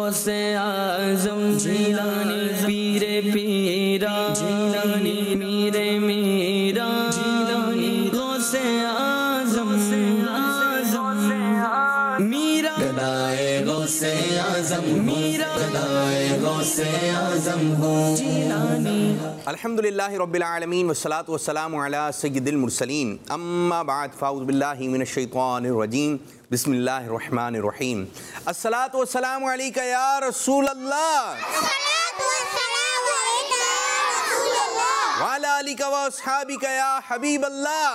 गौसे आज़म जीलानी पीरे पीरा जीलानी मीरे मीरा जीलानी गौसे आज़म मीरा गदाए गौसे आज़म मीरा गदाए गौसे आज़म हो जीलानी। अल्हम्दुलिल्लाहि रब्बिल आलमीन वस्सलातु वस्सलामु अला सय्यिदिल मुरसलीन अम्मा बाद फ़अऊज़ु बिल्लाहि मिनश शैतानिर रजीम बिस्मिल्लाहिर रहमानिर रहीम। अस्सलातु वस्सलामु अलैका या रसूल अल्लाह व अला आलिका व अस्हाबिका या हबीब अल्लाह।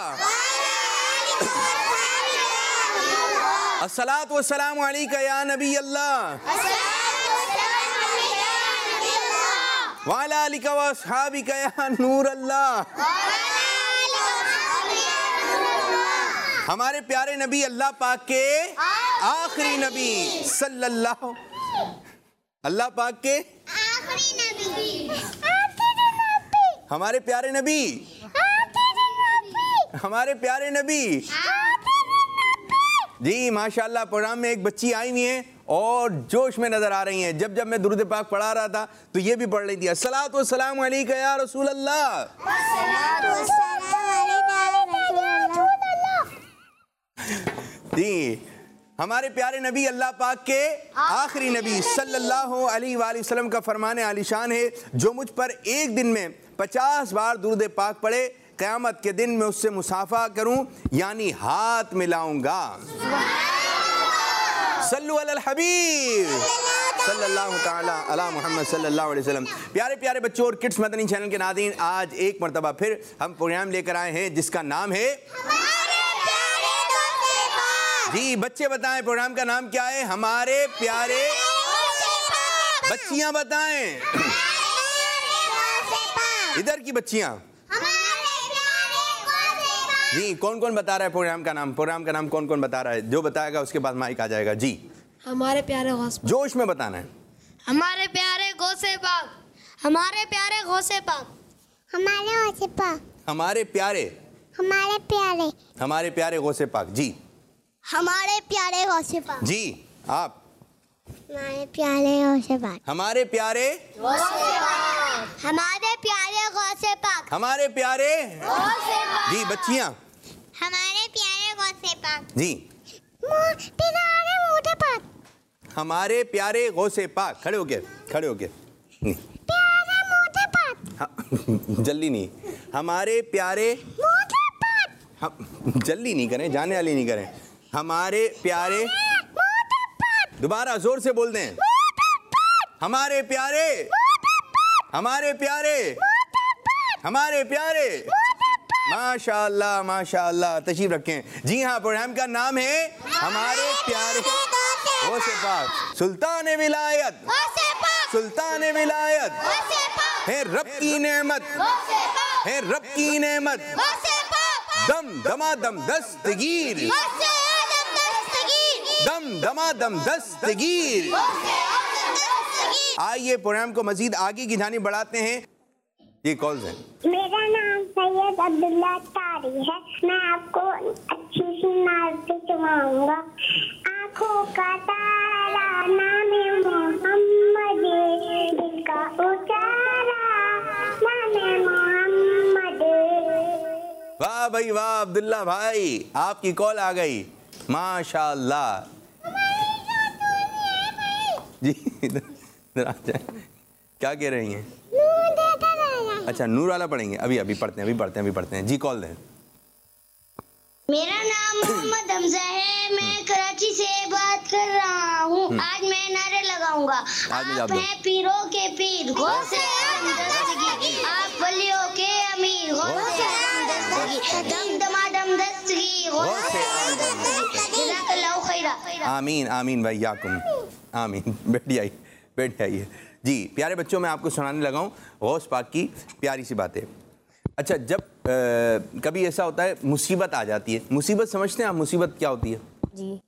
अस्सलातु वस्सलामु अलैका या नबी अल्लाह व अला आलिका व अस्हाबिका या नूर अल्लाह। हमारे प्यारे नबी अल्लाह पाक के आखिरी नबी सल्लल्लाहु अल्लाह पाक के हमारे प्यारे नबी हमारे प्यारे नबी जी माशाल्लाह। प्रोग्राम में एक बच्ची आई हुई है और जोश में नजर आ रही हैं। जब जब मैं दुरूद पाक पढ़ा रहा था तो ये भी पढ़ रही थी अस्सलातु वस्सलामु अलैका या रसूल अल्लाह। जी हमारे प्यारे नबी अल्लाह पाक के आखिरी नबी सल्लल्लाहु अलैहि वसल्लम का फरमान आलिशान है, जो मुझ पर एक दिन में 50 बार दुरूद पाक पढ़े क़यामत के दिन मैं उससे मुसाफा करूं यानी हाथ मिलाऊंगा। सल्लु अलल हबीब सल्लल्लाहु ताला अला मुहम्मद सल्लल्लाहु अलैहि वसल्लम। प्यारे प्यारे बच्चों और किड्स मदनी चैनल के नाज़रीन, आज एक मरतबा फिर हम प्रोग्राम लेकर आए हैं जिसका नाम है जी बच्चे बताएं प्रोग्राम का नाम क्या है? हमारे प्यारे बच्चियां बताएं, इधर की बच्चियां जी कौन कौन बता रहा है प्रोग्राम का नाम? प्रोग्राम का नाम कौन कौन बता रहा है? जो बताएगा उसके बाद माइक आ जाएगा जी। हमारे प्यारे गौसे पाक। जोश में बताना है। हमारे प्यारे गौसे पाक। हमारे प्यारे गौसे पाक। हमारे गौसे पाक। हमारे प्यारे हमारे प्यारे हमारे प्यारे गौसे पाक जी। हमारे प्यारे गौसे पाक जी आप हमारे प्यारे गौसे पाक। हमारे प्यारे हमारे प्यारे गौसे पाक। हमारे प्यारे जी बच्चियां हमारे प्यारे गौसे पाक जी। प्यारे मोटे पाक। हमारे प्यारे गौसे पाक। खड़े होके प्यारे मोटे पाक। जल्दी नहीं। हमारे प्यारे मोटे पाक। जल्दी नहीं करें, जाने वाली नहीं करें। हमारे प्यारे मोटे पाक। दोबारा जोर से बोल दें। हमारे प्यारे हमारे प्यारे हमारे प्यारे माशाअल्लाह माशाअल्लाह। तशरीफ रखें। जी हाँ, प्रोग्राम का नाम है हमारे प्यारे गौसे पाक। सुल्तान विलायत सुल्तान विलायत है रब की नेमत है रब की नेमत दम दमादम दस्तगीर दम दमादम दस्तगीर। आइए प्रोग्राम को मजीद आगे की जानिब बढ़ाते हैं। ये कॉल्स हैं। मेरा नाम सैयद अब्दुल्ला तारी है। मैं आपको अच्छी सी नात सुनाऊंगा। आँखों का तारा नाम मोहम्मद, दिल का उजाला नाम मोहम्मद। वाह भाई वाह अब्दुल्ला भाई, आपकी कॉल आ गई माशाअल्लाह जी। इधर आ जाए। क्या कह रही हैं? अच्छा नूर वाला पढ़ेंगे। अभी पढ़ते हैं जी। कॉल दें। मेरा नाम मोहम्मद हमजा है। मैं कराची से बात कर रहा हूँ। आज मैं नारे लगाऊंगा। आप हैं पीरों के पीर गौसे आज़म दस्तगीर, आप वलियों के अमीर गौसे आज़म दस्तगीर, दम दमादम दस्तगीर गौसे आज़म दस्तगीर। जज़ाकल्लाहु खैरा। आमीन आमीन भाई याकुम आमीन। बैठ जाइए जी। प्यारे बच्चों, मैं आपको सुनाने लगा हूँ गौस पाक की प्यारी सी बातें। अच्छा, जब कभी ऐसा होता है मुसीबत आ जाती है। मुसीबत समझते हैं आप? मुसीबत क्या होती है जी?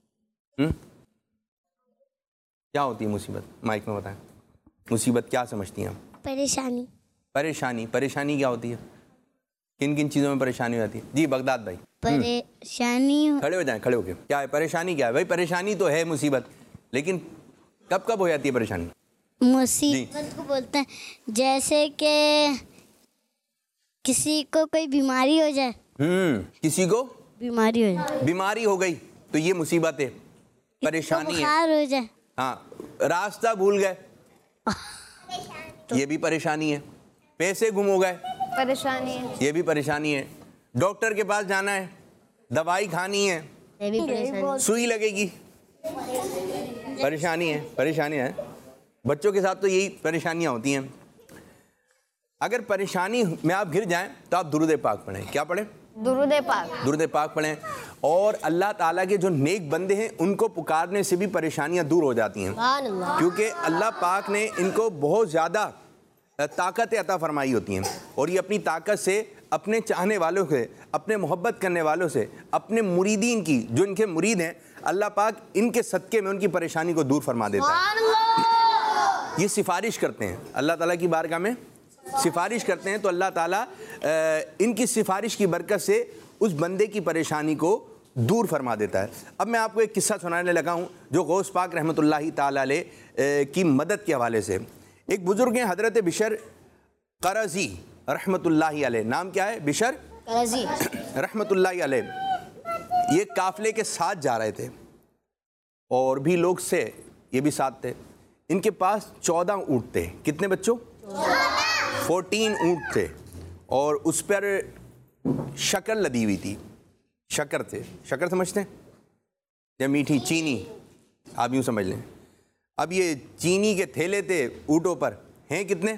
क्या होती है मुसीबत? माइक में बताएं। मुसीबत क्या समझती हैं आप? परेशानी। परेशानी क्या होती है? किन किन चीज़ों में परेशानी हो जाती है? जी बगदाद भाई। परेशानी खड़े हो जाएं, खड़े होके। क्या है परेशानी? क्या है भाई? परेशानी तो है मुसीबत, लेकिन कब कब हो जाती है परेशानी? मुसीबत को बोलते हैं, जैसे कि किसी को कोई बीमारी हो जाए। किसी को बीमारी हो जाए, बीमारी हो गई तो ये मुसीबत है, परेशानी है। बुखार हो जाए, हाँ, रास्ता भूल गए, ये भी परेशानी है। पैसे गुम हो गए, परेशानी है, ये भी परेशानी है। डॉक्टर के पास जाना है, दवाई खानी है, ये भी परेशानी। सुई लगेगी, परेशानी है, परेशानी है। बच्चों के साथ तो यही परेशानियां होती हैं। अगर परेशानी में आप गिर जाएं तो आप दुरूद पाक पढ़ें। क्या पढ़ें? दुरूद पाक पढ़ें। और अल्लाह ताला के जो नेक बंदे हैं उनको पुकारने से भी परेशानियां दूर हो जाती हैं, क्योंकि अल्लाह पाक ने इनको बहुत ज़्यादा ताकत अता फरमाई होती हैं, और ये अपनी ताकत से अपने चाहने वालों से, अपने मोहब्बत करने वालों से, अपने मुरीदीन की, जो इनके मुरीद हैं, अल्लाह पाक इनके सदक़े में उनकी परेशानी को दूर फरमा देता है। ये सिफारिश करते हैं अल्लाह ताला की बारगाह में, सिफारिश करते हैं, तो अल्लाह ताला इनकी सिफारिश की बरकत से उस बंदे की परेशानी को दूर फरमा देता है। अब मैं आपको एक किस्सा सुनाने लगा हूँ जो गौस पाक रहमतुल्लाहि ताला अलैह की मदद के हवाले से। एक बुजुर्ग हैं हज़रत बिशर क़रज़ी रहमतुल्लाहि अलैह, नाम क्या है? बिशर क़रज़ी रहमतुल्लाहि अलैह। ये काफ़िले के साथ जा रहे थे और भी लोग से, ये भी साथ थे। इनके पास 14 ऊँट थे। कितने बच्चों? 14 ऊँट थे, और उस पर शक्कर लदी हुई थी। शक्कर थे, शक्कर समझते हैं? या मीठी चीनी, आप यूँ समझ लें। अब ये चीनी के थैले थे ऊँटों पर, हैं कितने?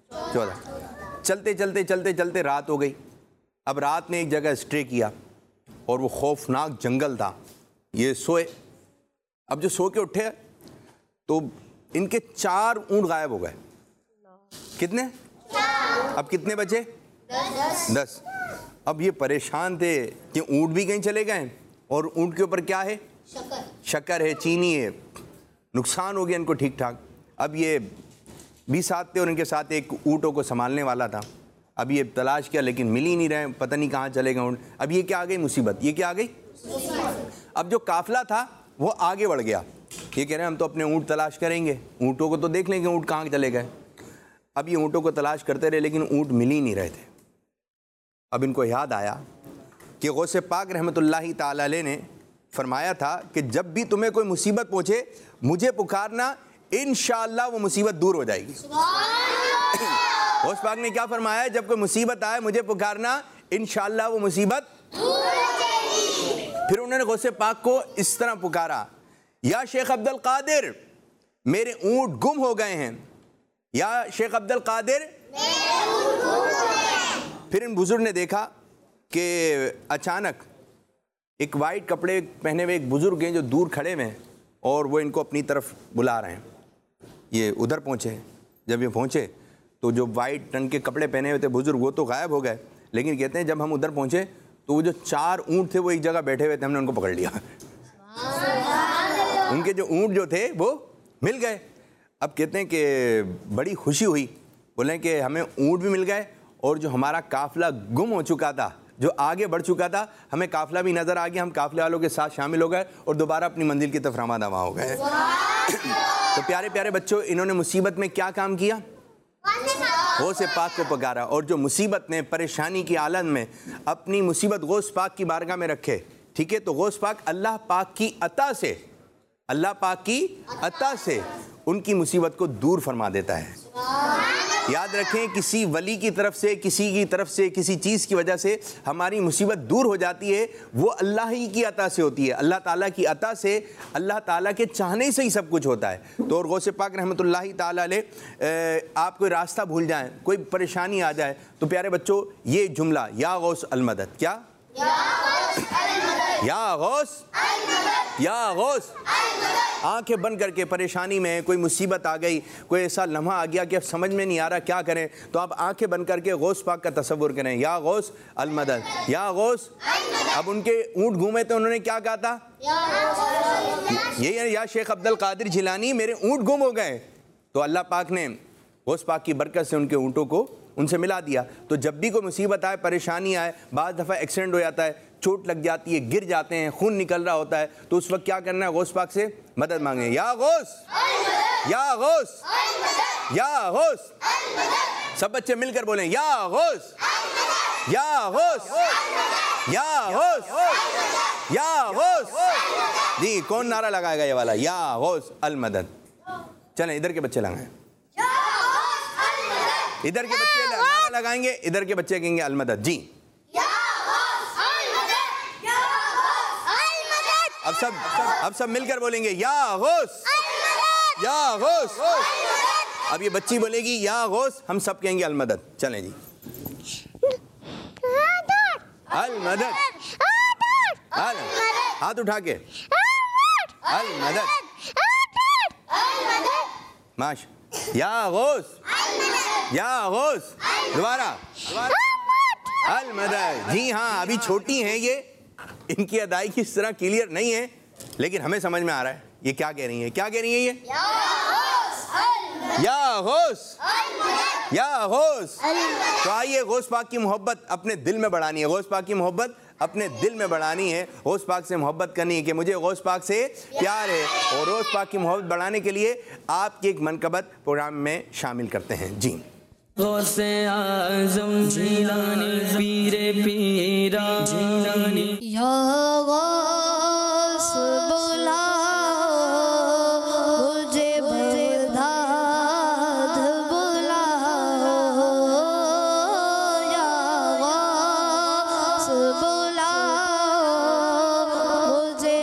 14। चलते चलते चलते चलते रात हो गई। अब रात में एक जगह स्टे किया और वो खौफनाक जंगल था। ये सोए। अब जो सो के उठे तो इनके 4 ऊँट गायब हो गए। कितने? अब कितने बचे? 10। अब ये परेशान थे कि ऊँट भी कहीं चले गए, और ऊँट के ऊपर क्या है? शक्कर है, चीनी है। नुकसान हो गया इनको ठीक ठाक। अब ये भी साथ थे और इनके साथ एक ऊँटों को संभालने वाला था। अब ये तलाश किया लेकिन मिल ही नहीं रहे, पता नहीं कहाँ चले गए ऊँट। अब ये क्या आ गई? मुसीबत। ये क्या आ गई? अब जो काफिला था वो आगे बढ़ गया। ये कह रहे हैं हम तो अपने ऊँट तलाश करेंगे, ऊँटों को तो देख लेंगे ऊँट कहाँ चले गए। अब ये ऊँटों को तलाश करते रहे लेकिन ऊँट मिल ही नहीं रहे थे। अब इनको याद आया कि गौसे पाक रहमतुल्लाहि ताला अलैह ने फरमाया था कि जब भी तुम्हें कोई मुसीबत पहुँचे मुझे पुकारना, इंशाअल्लाह वो मुसीबत दूर हो जाएगी। गौस पाक ने क्या फरमाया? जब कोई मुसीबत आए मुझे पुकारना, इंशाअल्लाह वो मुसीबत दूर हो जाएगी। फिर उन्होंने गौसे पाक को इस तरह पुकारा, या शेख अब्दुल कादिर मेरे ऊँट गुम हो गए हैं, या शेख अब्दुल कादिर। फिर इन बुजुर्ग ने देखा कि अचानक एक वाइट कपड़े पहने हुए एक बुजुर्ग हैं जो दूर खड़े हुए हैं, और वो इनको अपनी तरफ बुला रहे हैं। ये उधर पहुँचे। जब ये पहुँचे तो जो वाइट रंग के कपड़े पहने हुए थे बुजुर्ग वो तो गायब हो गए, लेकिन कहते हैं जब हम उधर पहुँचे तो वो जो 4 ऊँट थे वो एक जगह बैठे हुए थे, हमने उनको पकड़ लिया। उनके जो ऊँट जो थे वो मिल गए। अब कहते हैं कि बड़ी खुशी हुई, बोले कि हमें ऊँट भी मिल गए और जो हमारा काफ़िला गुम हो चुका था, जो आगे बढ़ चुका था, हमें काफ़िला भी नज़र आ गया। हम काफ़िले वालों के साथ शामिल हो गए और दोबारा अपनी मंजिल की तरफ रवाना हो गए। तो प्यारे प्यारे बच्चों, इन्होंने मुसीबत में क्या काम किया? गौस पाक को पुकारा, और जो मुसीबत में, परेशानी की आलम में अपनी मुसीबत गौस पाक की बारगाह में रखे। ठीक है, तो गौस पाक अल्लाह पाक की अता से, अल्लाह पाक की अता से उनकी मुसीबत को दूर फरमा देता है। याद रखें, किसी वली की तरफ से, किसी की तरफ से, किसी चीज़ की वजह से हमारी मुसीबत दूर हो जाती है, वो अल्लाह ही की अता से होती है। अल्लाह ताला की अता से, अल्लाह ताला के चाहने से ही सब कुछ होता है। तो और गौसे पाक रहमतुल्लाहि ताला अलैह आप कोई रास्ता भूल जाएं, कोई परेशानी आ जाए, तो प्यारे बच्चों ये जुमला, या गौस अल मदद, क्या? या गौस, या गौस। आंखें बंद करके परेशानी में कोई मुसीबत आ गई, कोई ऐसा लम्हा आ गया कि अब समझ में नहीं आ रहा क्या करें, तो आप आंखें बंद करके गौस पाक का तसव्वुर करें, या गौस अल मदद, या गौस। अब उनके ऊँट घूमे तो उन्होंने क्या कहा था? यही है, या शेख अब्दुल कादिर जिलानी मेरे ऊँट गुम हो गए। तो अल्लाह पाक ने गौस पाक की बरकत से उनके ऊँटों को उनसे मिला दिया। तो जब भी कोई मुसीबत आए, परेशानी आए, बाज़ दफ़ा एक्सीडेंट हो जाता है, चोट लग जाती है, गिर जाते हैं, खून निकल रहा होता है, तो उस वक्त क्या करना है? गौस पाक से मदद मांगे, या गौस, या गौस, या गौस। सब बच्चे मिलकर बोलें, या गौस, या गौस, या गौस, या गौस। जी, कौन नारा लगाएगा ये वाला, या गौस अल मदद? चलें, इधर के बच्चे लगाएं, इधर के बच्चे नारा लगाएंगे, इधर के बच्चे कहेंगे अल मदद। जी, अब सब मिलकर बोलेंगे, या गौस, या गौस। अब ये बच्ची बोलेगी या गौस, हम सब कहेंगे अल मदद। चलें जी, अल मदद, हाथ उठा के अल मदद, माश, या गौस, या गौस। दोबारा अल मदद। जी हाँ, अभी छोटी हैं ये, इनकी अदायगी इस तरह क्लियर नहीं है, लेकिन हमें समझ में आ रहा है ये क्या कह रही है। क्या कह रही है ये? या गौस, या गौस। तो आइए, गौस पाक की मोहब्बत अपने दिल में बढ़ानी है, गौस पाक की मोहब्बत अपने दिल में बढ़ानी है, गौस पाक से मोहब्बत करनी है कि मुझे गौस पाक से प्यार है। और गौस पाक की मोहब्बत बढ़ाने के लिए आपकी एक मनकबत प्रोग्राम में शामिल करते हैं। जी, गौसे आज़म जीलानी पीरे पीरा जीलानी। या गौस बुलाओ मुझे बगदाद बुलाओ, या गौस बुलाओ मुझे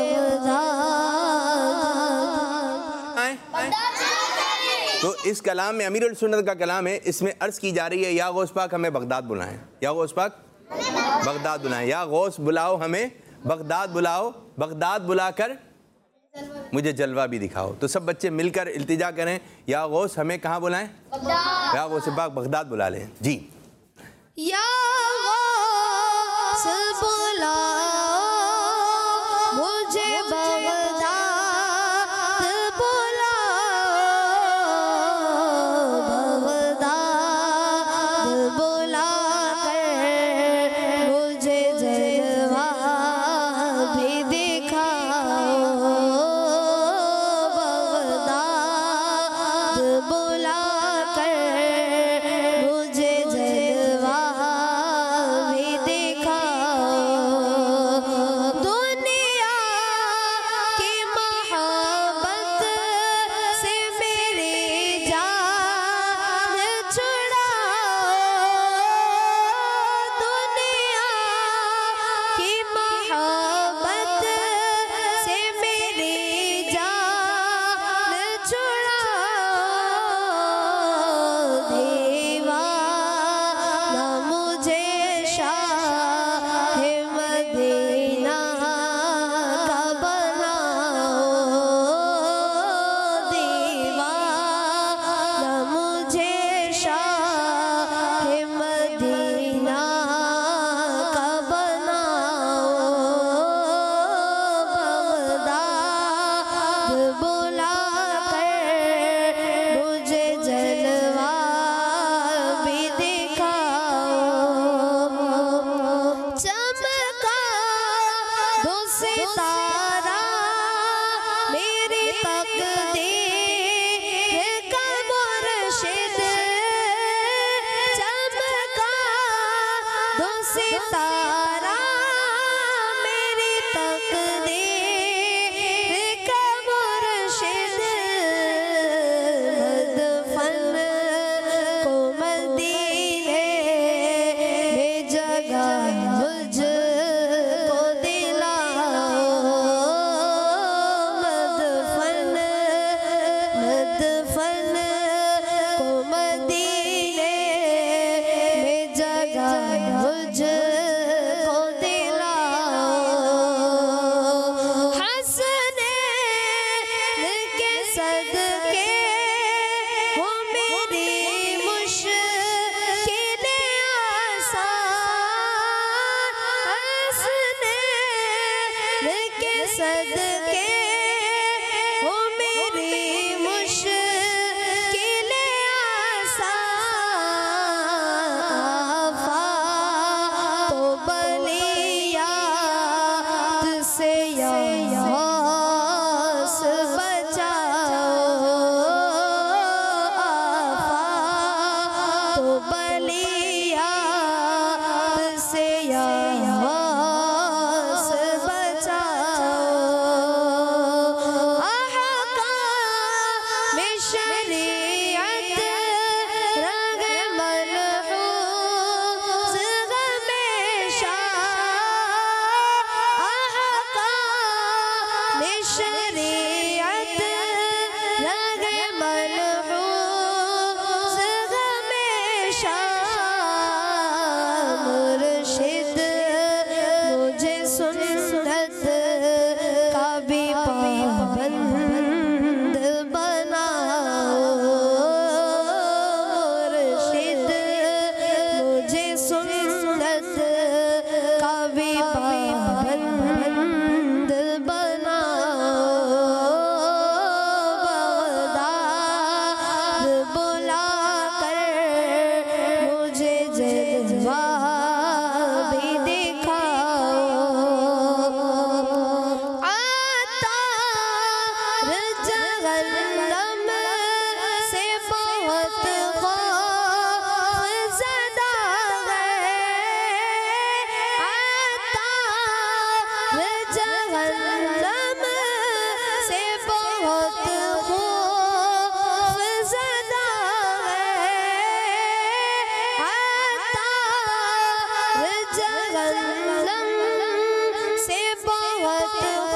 बगदाद। तो इस कलाम में अमीरुल सुन्नत का कलाम है, इसमें अर्ज की जा रही है, या गौस पाक हमें बगदाद बुलाएं, या गौस पाक बगदाद बुलाएं, या गौस बुलाओ हमें बगदाद बुलाओ, बगदाद बुलाकर मुझे जलवा भी दिखाओ। तो सब बच्चे मिलकर इल्तिजा करें, या गौस हमें कहाँ बुलाएं? या गौस पाक बगदाद बुला लें। जी, या गौस बुलाओ मुझे बगदाद बुलाओ, बगदाद बुला कर मुझे जलवा भी दिखाओ, बगदाद बुला कर मुझे जलवा में शरीयत रंग मनहूस गमेशा अहकाम में शरीयत रंग मनहूस गमेशा मुर्शिद मुझे सुन्नत का भी पाबंद बनाओ मुर्शिद मुझे सुन्नत का भी पाबंद बनाओ बगदाद बुला कर मुझे जलवा भी दिखाओ आतार जहन्नम से बहुत खौफज़दा है आतार जहन्नम से बहुत खौफज़दा है आतार जहन्नम से बहुत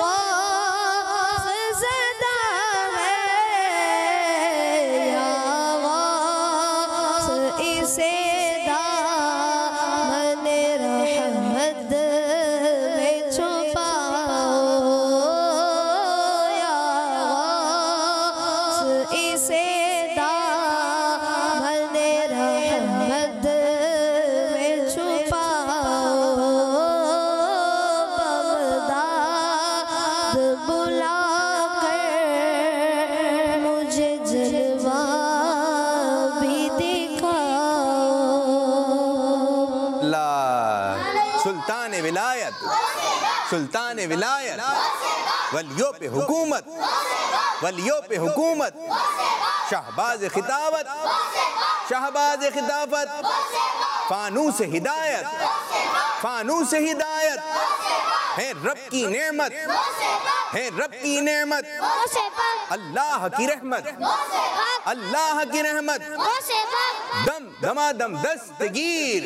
खौफज़दा है या गौस इसे दामन रहमत में छुपाओ या गौस इसे दामन रहमत में छुपाओ बगदाद बुला कर मुझे जलवा भी दिखाओ अल्लाह सुल्तान विलायत सुल्तान विलायत वलियों पे हुकूमत वलियों पे हुकूमत शहबाज खिताबत शहबाज खिताबत फानूस हिदायत फानूस हिदायत है रब की नेमत है रब की नेमत अल्लाह की रहमत अल्लाह की रहमत दम दमादम दस्तगीर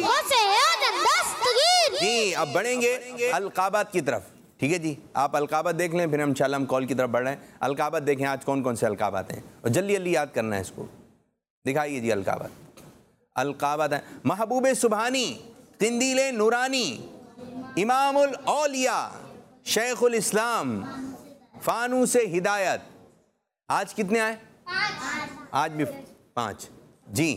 जी। अब बढ़ेंगे अलकाबात की तरफ, ठीक है जी। आप अलकाबात देख लें, फिर हम इंशाल्लाह हम कॉल की तरफ बढ़ रहे हैं। अलकाबात देखें आज कौन कौन से अलकाबात हैं और जल्दी जल्दी याद करना है इसको। दिखाइए जी अलकाबात। अलकाबात है महबूब सुबहानी, किंदील नूरानी, इमामुल औलिया, शेखुल इस्लाम, फानूस हिदायत। आज कितने आए? आज भी 5 जी।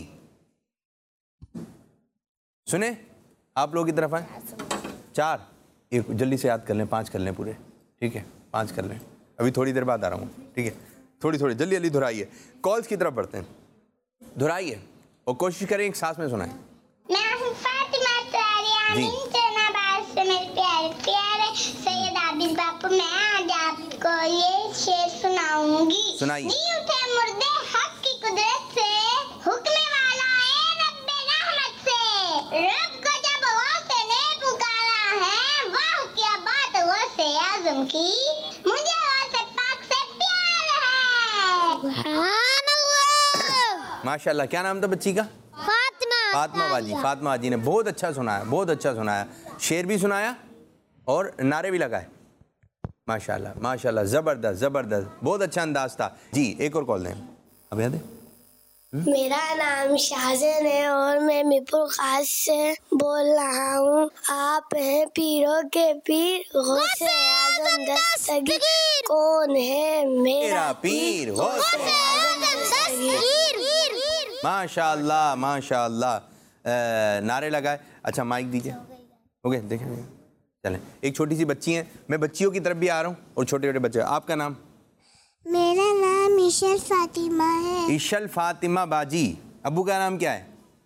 सुने आप लोग की तरफ आए 4, एक जल्दी से याद कर लें, 5 कर लें पूरे, ठीक है 5 कर लें। अभी थोड़ी देर बाद आ रहा हूँ, ठीक है। थोड़ी थोड़ी जल्दी जल्दी दोहराइए। कॉल्स की तरफ बढ़ते हैं, दोहराइए और कोशिश करें एक सांस में सुनाएं। मैं हूँ फातिमा तारियानी जनाबाद से, मेरे प्यारे प्यारे सैयद आबिद बापू। मैं आज आपको ये शेर सुनाऊंगी। सुनाइए। नी उठे मुर्दे हक की कुदरत से, हुक्म वाला है रब्बे रहमत से। रब को जब गौसे ने पुकारा है, वाह क्या बात गौसे आज़म की, मुझे गौसे पाक से प्यार है। माशाल्लाह। क्या नाम था बच्ची का? फातिमा बाजी। फातिमा बाजी ने बहुत अच्छा सुनाया, बहुत अच्छा सुनाया, शेर भी सुनाया और नारे भी लगाए। माशाल्लाह माशाल्लाह, ज़बरदस्त ज़बरदस्त, बहुत अच्छा अंदाज था जी। एक और कॉल दें, अब याद है। मेरा नाम शाहजन है और मैं मीरपुर खास से बोल रहा हूँ। आप हैं पीरों के पीर, गौसे आज़म दस्तगीर। कौन है मेरा पीर? गौसे आज़म दस्तगीर। माशाल्लाह माशाल्लाह, नारे लगाए। अच्छा माइक दीजिए। ओके देखें, चलें। एक छोटी सी बच्ची है, मैं बच्चियों की तरफ भी आ रहा हूँ और छोटे छोटे बच्चे। आपका नाम? मेरा नाम इशल फातिमा है। इशल फातिमा बाजी। अब्बू का नाम क्या है?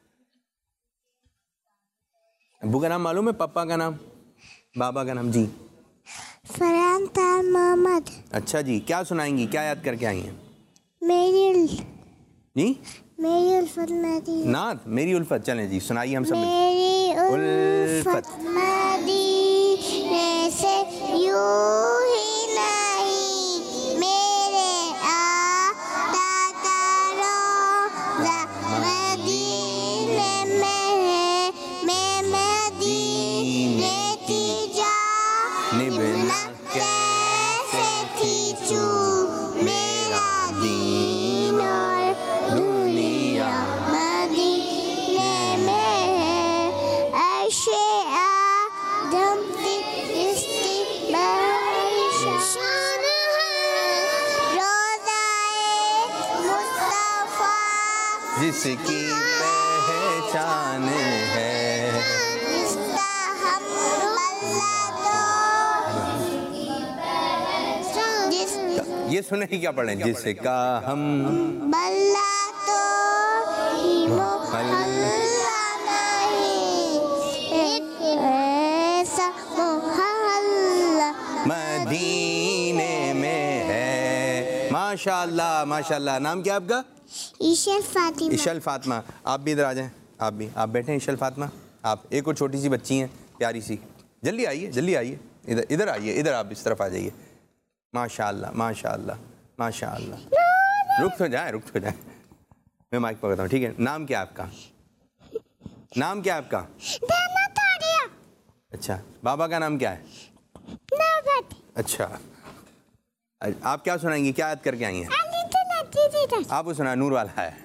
अब्बू का नाम मालूम है? पापा का नाम? बाबा का नाम? जी फरहान तार मोहम्मद। अच्छा जी, क्या सुनाएंगी, क्या याद करके आई हैं? मेरी उल्फत मदीने। नात मेरी उल्फत। चलें जी सुनाइए हम सब। मेरी उल्फत मदीने से यूं ही नहीं, मेरे आका जिसकी पहचान है, जिसका हम बल्ला ये सुने ही क्या पढ़े, जिसका हम बल्ला तो ही मोहल्ला नहीं, एक ऐसा मोहल्ला मदीने में है। माशाअल्लाह माशाअल्लाह। नाम क्या आपका? ईशल फातिमा। इशल फातिमा। आप भी इधर आ जाएं, आप भी, आप बैठे हैं इशल फातिमा। आप एक और छोटी सी बच्ची हैं प्यारी सी, जल्दी आइए जल्दी आइए, इधर इधर आइए, इधर आप इस तरफ आ जाइए। माशाअल्लाह माशाअल्लाह माशाअल्लाह। रुक तो जाए, मैं माइक पकड़ता हूँ, ठीक है। नाम क्या है आपका? नाम क्या है आपका? अच्छा, बाबा का नाम क्या है? अच्छा, आप क्या सुनाएंगी, क्या याद करके आई हैं? आप सुना, नूर वाला है।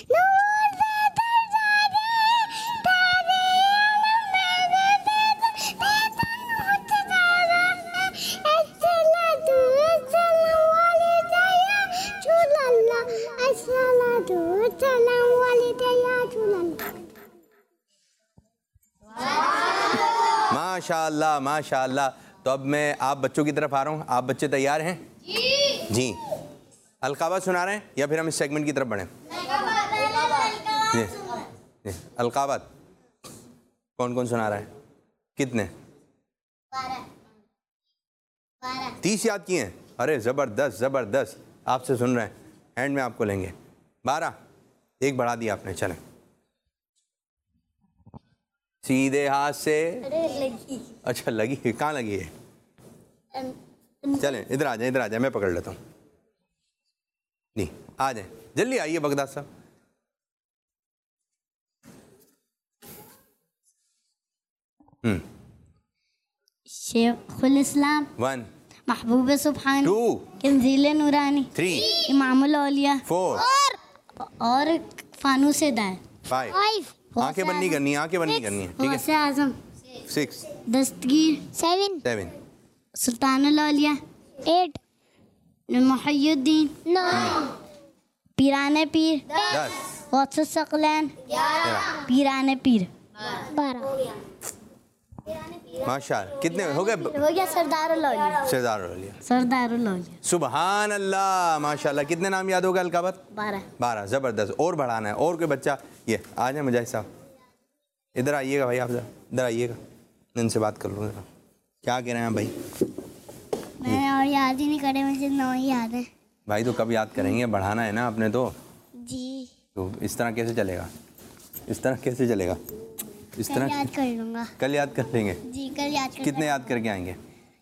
माशाअल्लाह माशाअल्लाह। तो अब मैं आप बच्चों की तरफ आ रहा हूँ, आप बच्चे तैयार हैं? जी। अलकाबात सुना रहे हैं या फिर हम इस सेगमेंट की तरफ बढ़ें? जी अलकाबात कौन कौन सुना रहा है? कितने? 30 याद किए हैं? अरे ज़बरदस्त ज़बरदस्त, आपसे सुन रहे हैं, हैंड में आपको लेंगे। 12, एक बढ़ा दिया आपने। चलें सीधे हाथ से। अच्छा लगी, कहाँ लगी है? चलें इधर आ जाए, मैं पकड़ लेता हूँ। नहीं आ जाए, जल्दी आइए बगदाद साहब। शेखुल इस्लाम 1 महबूब सुब्हानी 2 कंजील नूरानी 3 इमामुल औलिया 4 और फानूस दाय 5 आंखें बंद नहीं करनी, आंखें बंद नहीं करनी है, ठीक है। आजम 6 दस्तगीर 7 सुल्तानुल औलिया 8 मुहय्यिद्दीन 9 पीराने पीर 10 गौसुस सकलैन 11 पीराने पीर 12 माशाअल्लाह। कितने हो गए? हो गया सरदारुल औलिया सरदारुल औलिया। सुबहान अल्लाह माशाअल्लाह। कितने नाम याद होगा अलकाबत? 12 ज़बरदस्त। और बढ़ाना है, और कोई बच्चा? ये आ जाए मुजाहिद साहब, इधर आइएगा भाई, आप इधर आइएगा, इनसे बात कर लूँगा। क्या कह रहे हैं भाई? मैंने और याद ही नहीं करे, मुझे 9 ही याद है भाई। तो कब याद करेंगे, बढ़ाना है ना आपने तो। जी तो इस तरह कैसे चलेगा, इस तरह कैसे चलेगा? इस तरह याद कर लूँगा। कल याद कर लेंगे जी कल याद कर। कितने याद करके आएंगे?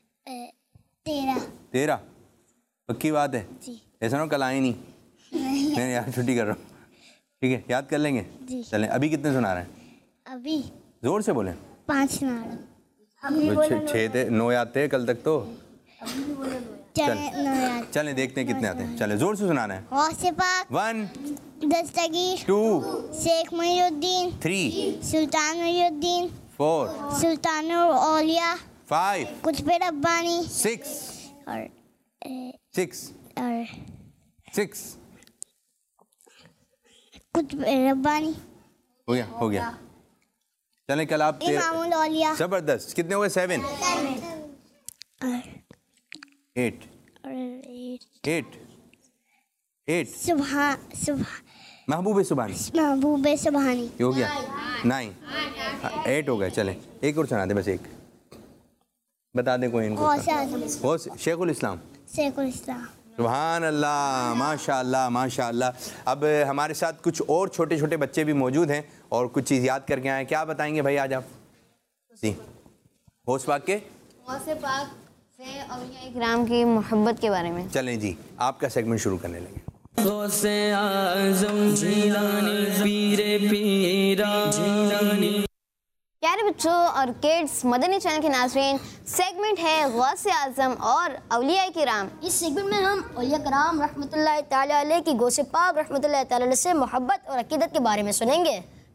13 पक्की बात है? जी। ऐसा ना कल आए नहीं, मैं यार छुट्टी कर रहा हूँ, ठीक है। याद कर लेंगे जी। चलें। अभी कितने सुना रहे हैं? अभी जोर से बोलें। 5 नाड़ 6 थे, 9 याद थे कल तक तो। चल चलें देखते हैं कितने आते हैं। चलें जोर से सुनाना है। गौसे पाक 1 दस्तगीर 2 शेख मुहियुद्दीन 3 सुल्तान मुहियुद्दीन 4 सुल्तानुल औलिया 5 कुतुब रब्बानी 6 और 6 कुतुब रब्बानी हो गया। चलें कल आप इमामुल औलिया ज़बरदस्त। कितने हो गए? 7 8 सुबह महबूब सुभानी महबूब सुभानी हो गया। 9 8 हो गए। चलें एक और सुना दे, बस एक बता दें कोई इनको। गौसे आजम वो शेखुल इस्लाम शेखुल इस्लाम। सुभान अल्लाह माशाअल्लाह माशाअल्लाह। अब हमारे साथ कुछ और छोटे छोटे बच्चे भी मौजूद हैं और कुछ चीज़ याद करके आए। क्या बताएंगे भाई आज आप? जी होश पाक के गौसे पाक से औलिया इकराम की मोहब्बत के बारे में। चलें जी, आपका सेगमेंट शुरू करने लगे। गौसे आज़म जीलानी पीरे पीरा जीलानी। प्यारे बच्चों और किड्स, मदनी चैनल के नाज़रीन, सेगमेंट है गौसे आज़म और औलिया किराम। इस सेगमेंट में हम औलिया किराम रहमतुल्लाह ताला अलैह की गौसे पाक रहमतुल्लाह ताला अलैह से मोहब्बत और अकीदत के बारे में सुनेंगे।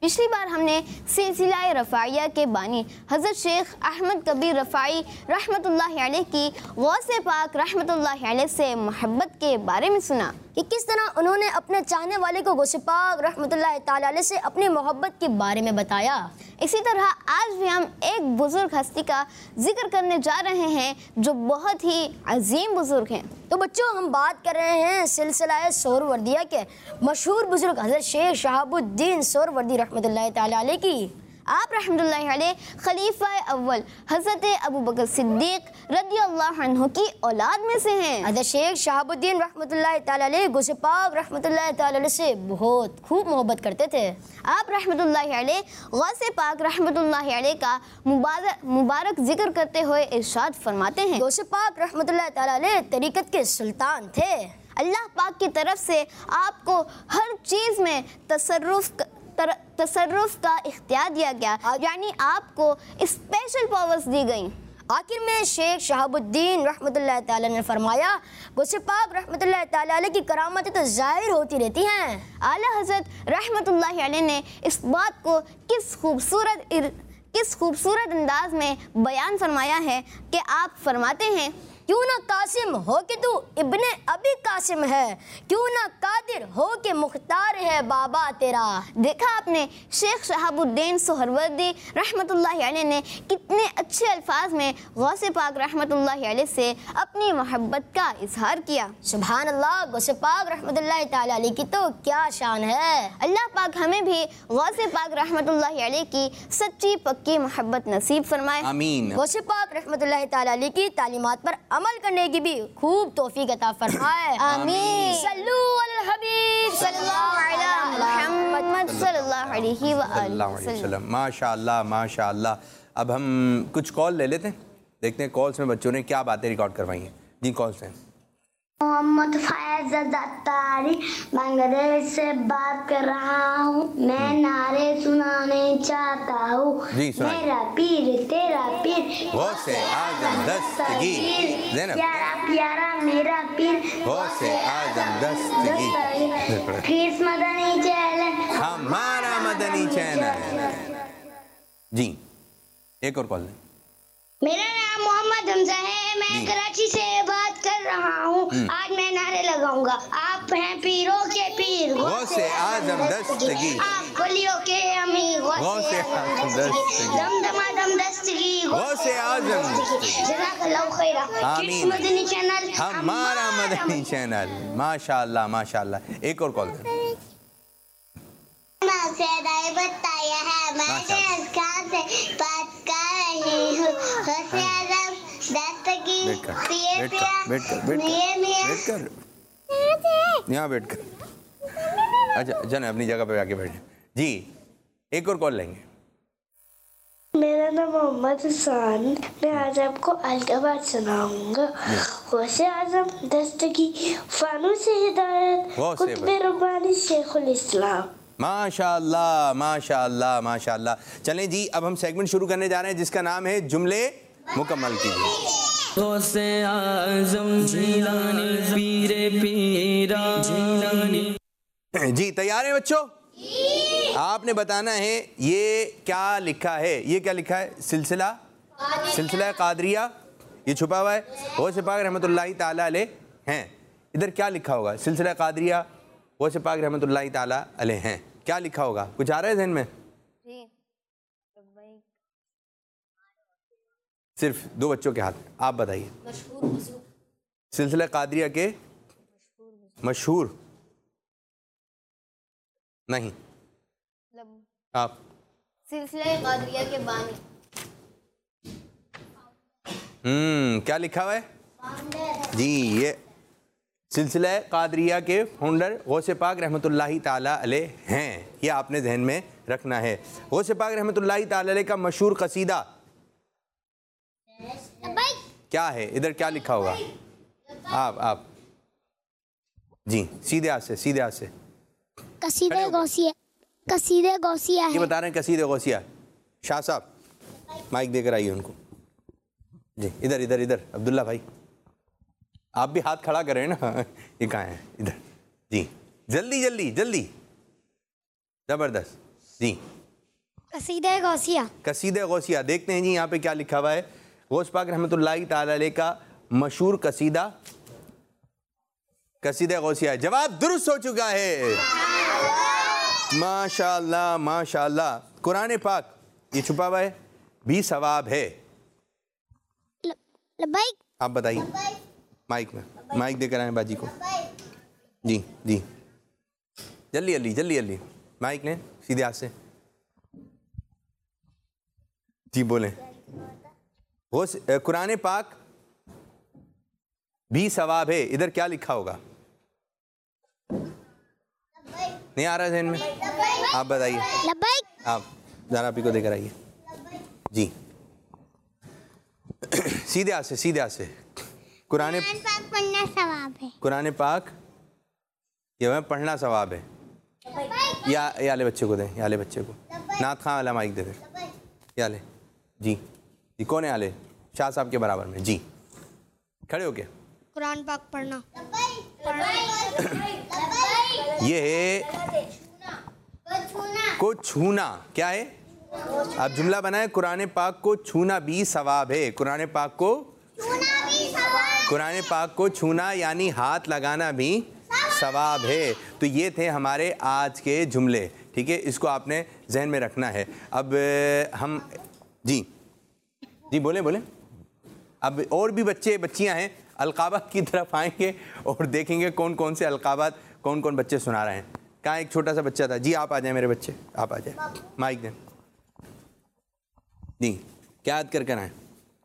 पिछली बार हमने सिलसिला रफ़ाइया के बानी हज़रत शेख अहमद कबीर रफ़ाई रहमतुल्लाह अलैह की गौसे पाक रहमतुल्लाह अलैह से मोहब्बत के बारे में सुना कि किस तरह उन्होंने अपने चाहने वाले को गौसे पाक रहमतुल्लाह ताला अलैह से अपनी मोहब्बत के बारे में बताया। इसी तरह आज भी हम एक बुजुर्ग हस्ती का जिक्र करने जा रहे हैं जो बहुत ही अजीम बुजुर्ग हैं। तो बच्चों, हम बात कर रहे हैं सिलसिला सोहरवर्दिया के मशहूर बुजुर्ग हज़रत शेख शहाबुद्दीन सोहरवर्दी रहमतुल्लाह ताला अलैह की। आप रहमतुल्लाह अलैह खलीफा अव्वल हज़रत अबू बकर सिद्दीक रदियल्लाहु अन्हु की औलाद में से हैं। हज़रत शेख शहाबुद्दीन रहमतुल्लाह ताला अलैह गौसे पाक रहमतुल्लाह ताला अलैह से बहुत खूब मोहब्बत करते थे। आप रहमतुल्लाह अलैह गौसे पाक रहमतुल्लाह अलैह का मुबारक जिक्र करते हुए इरशाद फरमाते हैं, गौसे पाक रहमतुल्लाह ताला अलैह तरीक़त के सुल्तान थे। अल्लाह पाक की तरफ से आपको हर चीज़ में तसर्रुफ का इख्तियार दिया गया, यानी आपको स्पेशल पावर्स दी गई। आखिर में शेख शहाबुद्दीन रहमतुल्लाह ताला ने फरमाया, गौसे पाक रहमतुल्लाह ताला अलैह की करामतें तो जाहिर होती रहती हैं। आला हज़रत रहमतुल्लाह अलैह ने इस बात को किस खूबसूरत अंदाज में बयान फरमाया है कि आप फरमाते हैं, क्यों ना कासिम हो कि तू इब्ने अभी कासिम है, क्यों ना कादिर हो कि मुख्तार है बाबा तेरा। देखा आपने शेख शहाबुद्दीन सोहरवर्दी रहमतुल्लाह अलैह ने कितने अच्छे अल्फाज में गौसे पाक रहमतुल्लाह अलैह से अपनी मोहब्बत का इजहार किया। सुभान अल्लाह, गौसे पाक रहमतुल्लाह ताला अलैह की तो क्या शान है। अल्लाह पाक हमें भी गौसे पाक रहमतुल्लाह अलैह की सच्ची पक्की मोहब्बत नसीब फरमाए, आमीन। गौसे पाक रहमतुल्लाह ताला अलैह की तालीमात पर अमल करने की भी खूब तौफीक अता फरमाए, आमीन। सल्लू अलल हबीब सल्लल्लाहु अलैहि वसल्लम। माशाअल्लाह माशाअल्लाह। अब हम कुछ कॉल ले लेते हैं, देखते हैं कॉल्स में बच्चों ने क्या बातें रिकॉर्ड करवाई हैं। जी, कॉल्स हैं। मोहम्मद फैज़ अत्तारी बांग्लादेश से बात कर रहा हूँ। मैं नारे सुनाने चाहता हूँ। मेरा पीर तेरा पीर गौसे आज़म दस्तगीर, प्यारा प्यारा मेरा पीर गौसे आज़म दस्तगीर। किस मदनी चैनल हमारा मदनी चैनल। जी, एक और कॉल लें। मेरा नाम मोहम्मद हमजा है, मैं कराची से बात कर रहा हूँ। आज मैं नारे लगाऊंगा, आप हैं पीरों के पीर गौसे आज़म दस्तगीर, आप वलियों के अमीर गौसे आज़म दस्तगीर, दम दस्तगीर गौसे आज़म जज़ाकल्लाहु खैरा। आमीन। मदनी चैनल हमारा मदनी चैनल। माशाअल्लाह माशाअल्लाह। एक और कॉल दें। बताया है, मैं खान से बात कर रही हूँ। यहाँ बैठ कर। अच्छा जाना अपनी जगह पे आके बैठे। जी, एक और कॉल लेंगे। मेरा नाम मोहम्मद हुसैन, मैं आज आपको अलगाबाद सुनाऊंगा। गौसे आज़म दस्तगीर, फानूस हिदायत, कुतुब रब्बानी शेखुल इस्लाम। माशाअल्लाह माशाअल्लाह माशाअल्लाह। चलें जी, अब हम सेगमेंट शुरू करने जा रहे हैं जिसका नाम है जुमले मुकम्मल कीजिए। गौसे आज़म जीलानी पीरे पीरा जीलानी। जी, तैयार हैं बच्चों? आपने बताना है ये क्या लिखा है। ये क्या लिखा है? सिलसिला कादरिया, ये छुपा हुआ है। गौसे पाक रहमतुल्लाहि ताला अलैह हैं। इधर क्या लिखा होगा? सिलसिला कादरिया, गौसे पाक रहमतुल्लाहि ताला अलैह हैं। क्या लिखा होगा? कुछ आ रहा है ज़हन में? सिर्फ दो बच्चों के हाथ, आप बताइए। सिलसिला कादरिया के मशहूर नहीं, आप सिलसिला कादरिया के बानी। क्या लिखा हुआ है जी? ये सिलसिला कादरिया के फाउंडर गौसे पाक रहमतुल्लाहि ताला अलैह हैं। ये आपने जहन में रखना है। गौसे पाक रहमतुल्लाहि ताला अलैह का मशहूर कसीदा क्या है? इधर क्या लिखा होगा? आप जी, सीधे हाथ से कसीदे गौसिया ये बता रहे हैं कसीदे गौसिया। शाह साहब माइक देकर आइए उनको। जी, इधर अब्दुल्ला भाई, आप भी हाथ खड़ा करें ना। ये कहाँ है? इधर जी, जल्दी ज़बरदस्त। जी। कसीदे गौसिया। कसीदे गौसिया, देखते हैं जी यहाँ पे क्या लिखा हुआ है। गौस पाक रहमतुल्लाहि ताला अलैह का मशहूर कसीदा कसीदे गौसिया। जवाब दुरुस्त हो चुका है, माशाअल्लाह माशाअल्लाह। कुरान पाक ये छुपा हुआ है भी सवाब है। आप बताइए, माइक में माइक देकर आए बाजी को। जी जी, जल्दी जल्दी जल्दी जल्दी माइक लें सीधे हाथ से। जी बोलें। कुरान पाक भी सवाब है, इधर क्या लिखा होगा? नहीं आ रहा ज़हन में? आप बताइए, आप जरा आप ही को देकर आइए जी। सीधे हाथ से, सीधे हाथ से। कुरान पाक पढ़ना सवाब है। कुरान पाक ये पढ़ना सवाब है। या ले बच्चे को दें, या ले बच्चे को। नात खां वाला माइक दे दें, या ले जी जी। कौन है आले? शाह साहब के बराबर में जी, खड़े हो के। कुरान पाक पढ़ना ये है को छूना। क्या है? आप जुमला बनाए, कुरान पाक को छूना भी सवाब है। कुरान पाक को छूना यानी हाथ लगाना भी सवाब है। तो ये थे हमारे आज के जुमले, ठीक है, इसको आपने जहन में रखना है। अब हम जी जी बोले बोले। अब और भी बच्चे बच्चियां हैं, अलकाबात की तरफ आएंगे और देखेंगे कौन कौन से अलकाबात कौन कौन बच्चे सुना रहे हैं। कहाँ एक छोटा सा बच्चा था जी, आप आ जाए मेरे बच्चे, आप आ जाए, माइक दें जी। क्या याद कर आए,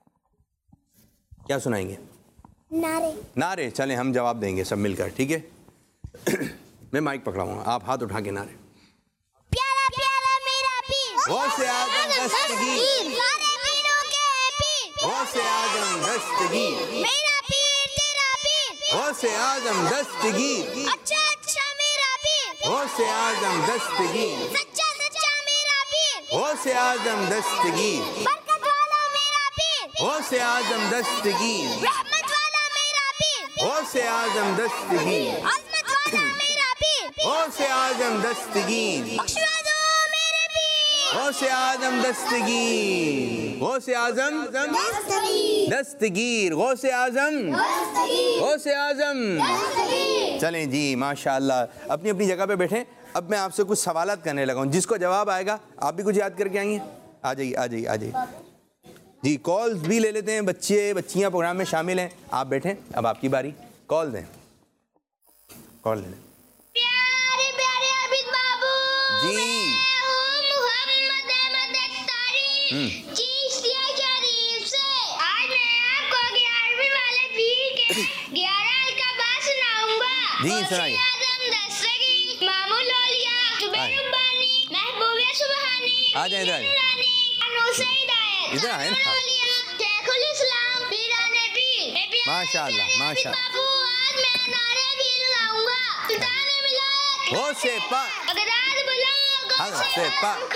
क्या सुनाएंगे? नारे। नारे, चलें हम जवाब देंगे सब मिलकर, ठीक है। मैं माइक पकड़ाऊंगा, आप हाथ उठा के नारे। प्यारा प्यारा मेरा पीर, गौसे आजम दस्तगीर, सारे पीरों के पीर, गौसे आजम दस्तगीर, मेरा पीर तेरा पीर, गौसे आजम दस्तगीर, अच्छा अच्छा मेरा पीर, गौसे आजम दस्तगीर, सच्चा सच्चा मेरा पीर, गौसे आजम दस्तगीर, बरकत वाला मेरा पीर, गौसे आजम दस्तगीर, रहमत वाला मेरा पीर, गौसे आजम दस्तगीर, अजमत वाला मेरा पीर, गौसे आजम दस्तगीर, बख्शवा दो मेरे पीर, गौसे आजम दस्तगीर, गौसे आजम दस्तगीर, गौसे आजम, गौसे आजम। चलें जी, माशाअल्लाह। अपनी अपनी जगह पे बैठें। अब मैं आपसे कुछ सवालात करने लगा हूँ, जिसको जवाब आएगा आप भी कुछ याद करके आएंगे। आ जाइए आ जाइए आ जाइए जी। कॉल्स भी ले लेते हैं, बच्चे बच्चियाँ प्रोग्राम में शामिल हैं। आप बैठें, अब आपकी बारी, कॉल दें, कॉल ले लें। प्यारे प्यारे अबिद बाबू जी मोहम्मद अहमद अख्तारी चिश्तिया शरीफ से आज मैं आपको 11वीं वाले पीर के 11 अलकाबात सुनाऊंगा। जी सुनाइए। आजम दस्तगीर, मामूल औलिया, जुबैर रब्बानी, महबूबिया सुबहानी, आ जाए इधर, इधर आए ना। शेखुल इस्लाम, पीराने पीर, माशाअल्लाह माशाअल्लाह। बाबू आज मैं नारे भी लगाऊंगा। सुल्तान मिलाद, गौसे पाक, बगदाद बुलाओ, गौसे पाक,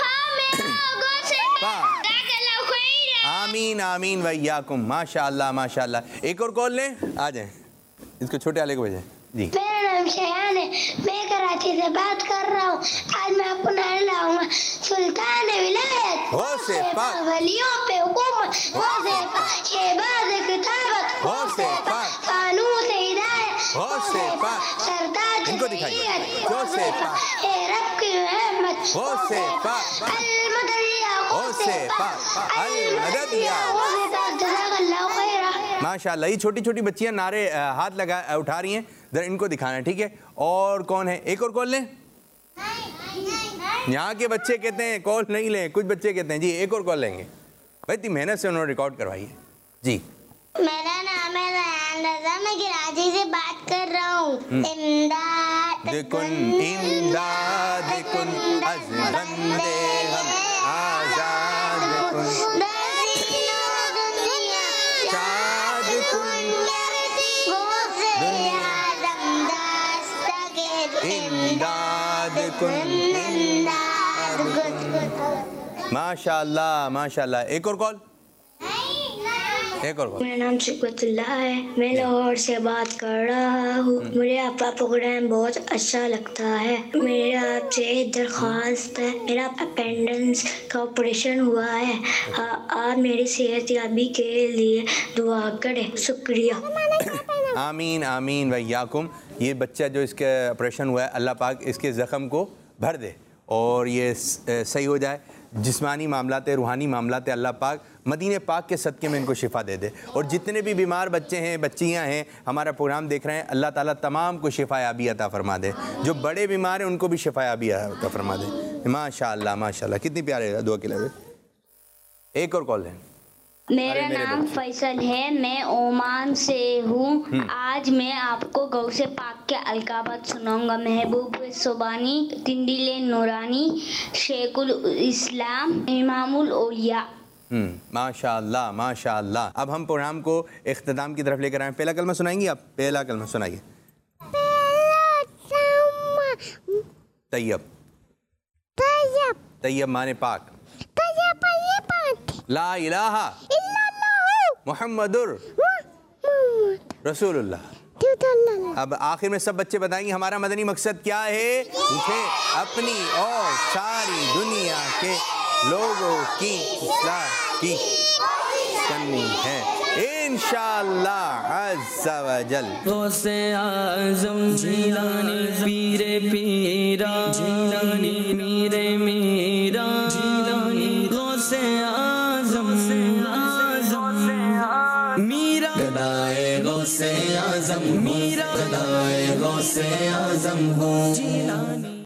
पाक। आमीन आमीन वैयाकुम। माशाअल्लाह माशाअल्लाह। एक और कॉल लें, आ जाए, इसको छोटे वाले को भेजें जी। मेरा नाम शयान है, मैं कराची से बात कर रहा हूँ। आज मैं आपको नारे लाऊंगा। सुल्तान विलायत, गौसे पाक, वलियों पे हुकूमत, गौसे पाक, शहबाज किताबत, गौसे पाक, कानून से हिदायत, गौसे पाक। सरताज इनको दिखाइए, गौसे पाक, ए रब की रहमत, गौसे पाक, अल-मददिया, गौसे पाक, अल-मददिया। जज़ाकल्लाहु खैरा। माशाअल्लाह। ये छोटी छोटी बच्चियां नारे हाथ लगा उठा रही हैं, जरा इनको दिखाना है, ठीक है। और कौन है? एक और कॉल लें। यहाँ के बच्चे कहते हैं कॉल नहीं लें, कुछ बच्चे कहते हैं जी एक और कॉल लेंगे। भाई इतनी मेहनत से उन्होंने रिकॉर्ड करवाई है जी। मेरा नाम है रयान रज़ा, मैं कराची से बात कर रहा हूँ। इमदाद कुन इमदाद कुन अज़ बंदे हम आज़ाद कुन शाद कुन इमदाद कुन इमदाद कुन। माशाअल्लाह माशाअल्लाह। एक और कॉल। एक और बात। मेरा नाम शुक्वतुल्लाह है, मैं लाहौर से बात कर रहा हूँ। मुझे आपका प्रोग्राम बहुत अच्छा लगता है। मेरा आपसे एक दरख्वास्त है, मेरा अपेंडिक्स का ऑपरेशन हुआ है, आप मेरी सेहतयाबी के लिए दुआ करें, शुक्रिया। आमीन आमीन वैयाकुम। ये बच्चा जो इसका ऑपरेशन हुआ है, अल्लाह पाक इसके ज़ख़म को भर दे और ये सही हो जाए। जिस्मानी मामलात रूहानी मामलात अल्लाह पाक मदीने पाक के सदक़े में इनको शिफ़ा दे दे। और जितने भी बीमार बच्चे हैं, बच्चियां हैं, हमारा प्रोग्राम देख रहे हैं, अल्लाह ताला तमाम को शिफ़ायाबी अता फ़रमा दे। जो बड़े बीमार हैं उनको भी शिफ़ायाबी अता फ़रमा दे। माशाअल्लाह माशाअल्लाह, कितनी प्यारे दुआ के लिए। एक और कॉल है। मेरा नाम फैसल है, मैं ओमान से हूँ। आज मैं आपको गौसे पाक के अलकाबात सुनाऊंगा। महबूब सुबानी, तिंडिले नूरानी, शेखुल इस्लाम, इमामुल औलिया। माशाअल्लाह माशाअल्लाह। अब हम प्रोग्राम को इख्तिताम की तरफ लेकर आए। पहला कलमा सुनाएंगी आप? पहला कलमा सुनाइए। तैयब। तैयब माने पाक। ला इलाहा मुहम्मदुर रसूलुल्लाह। अब आखिर में सब बच्चे बताएंगे हमारा मदनी मकसद क्या है। मुझे अपनी और सारी दुनिया के लोगों की इस्लाह की करनी है इंशाअल्लाह अज़्ज़ा वजल। गौसे आज़म जीलानी पीरे पीरा जीलानी मीरे मीरा जीलानी गौसे आज़म मीरा गदाए गौसे आज़म मीरा गदाए गौसे आज़म हो जीलानी।